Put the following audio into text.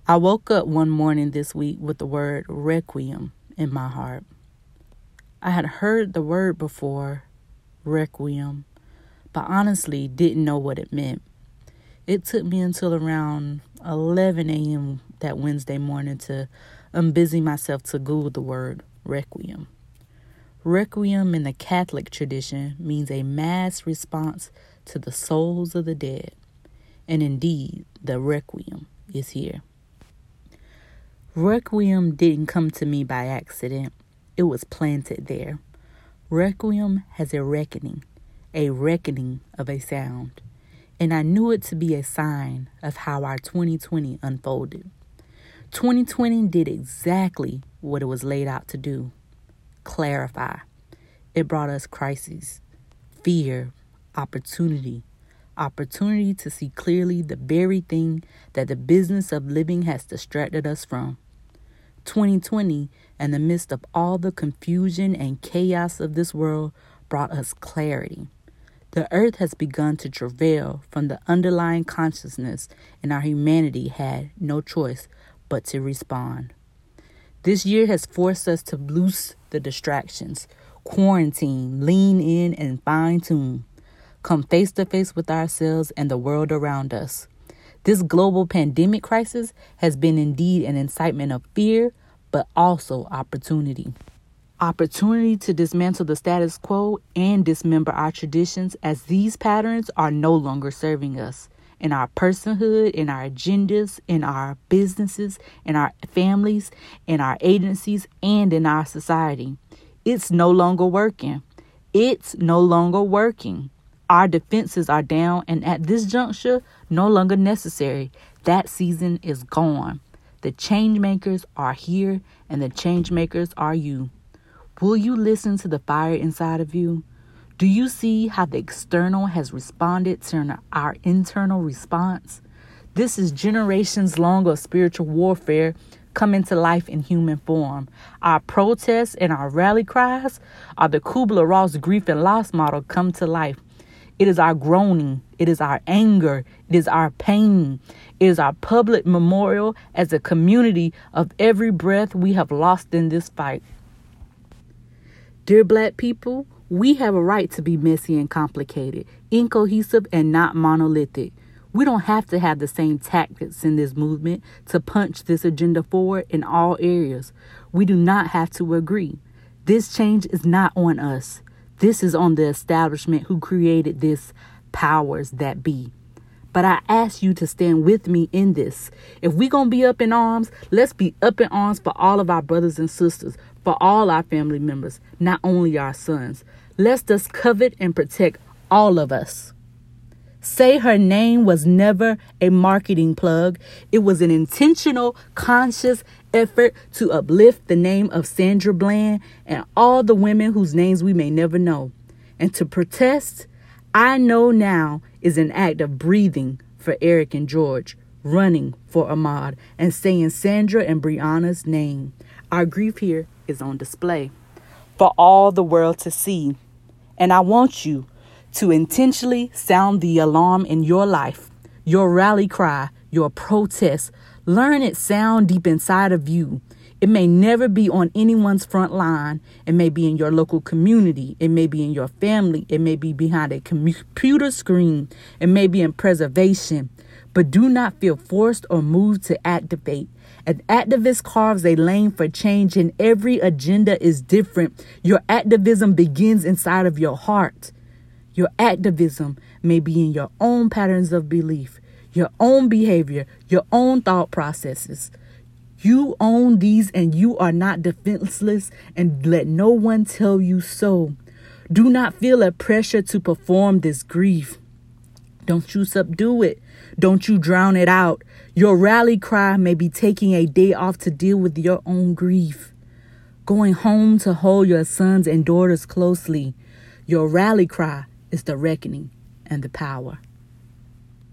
I woke up one morning this week with the word requiem in my heart. I had heard the word before, requiem, but honestly didn't know what it meant. It took me until around 11 a.m. that Wednesday morning to unbusy myself to Google the word requiem. Requiem in the Catholic tradition means a mass response to the souls of the dead. And indeed, the requiem is here. Requiem didn't come to me by accident. It was planted there. Requiem has a reckoning of a sound. And I knew it to be a sign of how our 2020 unfolded. 2020 did exactly what it was laid out to do. Clarify. It brought us crises, fear, opportunity to see clearly the very thing that the business of living has distracted us from. 2020, in the midst of all the confusion and chaos of this world, brought us clarity. The earth has begun to travail from the underlying consciousness, and our humanity had no choice but to respond. This year has forced us to loose the distractions, quarantine, lean in, and fine-tune. Come face to face with ourselves and the world around us. This global pandemic crisis has been indeed an incitement of fear, but also opportunity. Opportunity to dismantle the status quo and dismember our traditions, as these patterns are no longer serving us in our personhood, in our agendas, in our businesses, in our families, in our agencies, and in our society. It's no longer working. Our defenses are down, and at this juncture, no longer necessary. That season is gone. The change makers are here, and the change makers are you. Will you listen to the fire inside of you? Do you see how the external has responded to our internal response? This is generations long of spiritual warfare coming to life in human form. Our protests and our rally cries are the Kubler-Ross grief and loss model come to life. It is our groaning. It is our anger. It is our pain. It is our public memorial as a community of every breath we have lost in this fight. Dear Black people, we have a right to be messy and complicated, incohesive and not monolithic. We don't have to have the same tactics in this movement to punch this agenda forward in all areas. We do not have to agree. This change is not on us. This is on the establishment who created this powers that be. But I ask you to stand with me in this. If we're going to be up in arms, let's be up in arms for all of our brothers and sisters, for all our family members, not only our sons. Let's just covet and protect all of us. Say Her Name was never a marketing plug. It was an intentional, conscious effort to uplift the name of Sandra Bland and all the women whose names we may never know. And to protest, I know now, is an act of breathing for Eric and George, running for Ahmaud, and saying Sandra and Breonna's name. Our grief here is on display for all the world to see. And I want you to intentionally sound the alarm in your life, your rally cry, your protest. Learn it sound deep inside of you. It may never be on anyone's front line. It may be in your local community. It may be in your family. It may be behind a computer screen. It may be in preservation. But do not feel forced or moved to activate. An activist carves a lane for change, and every agenda is different. Your activism begins inside of your heart. Your activism may be in your own patterns of belief, your own behavior, your own thought processes. You own these, and you are not defenseless, and let no one tell you so. Do not feel a pressure to perform this grief. Don't you subdue it. Don't you drown it out. Your rally cry may be taking a day off to deal with your own grief. Going home to hold your sons and daughters closely. Your rally cry is the reckoning and the power.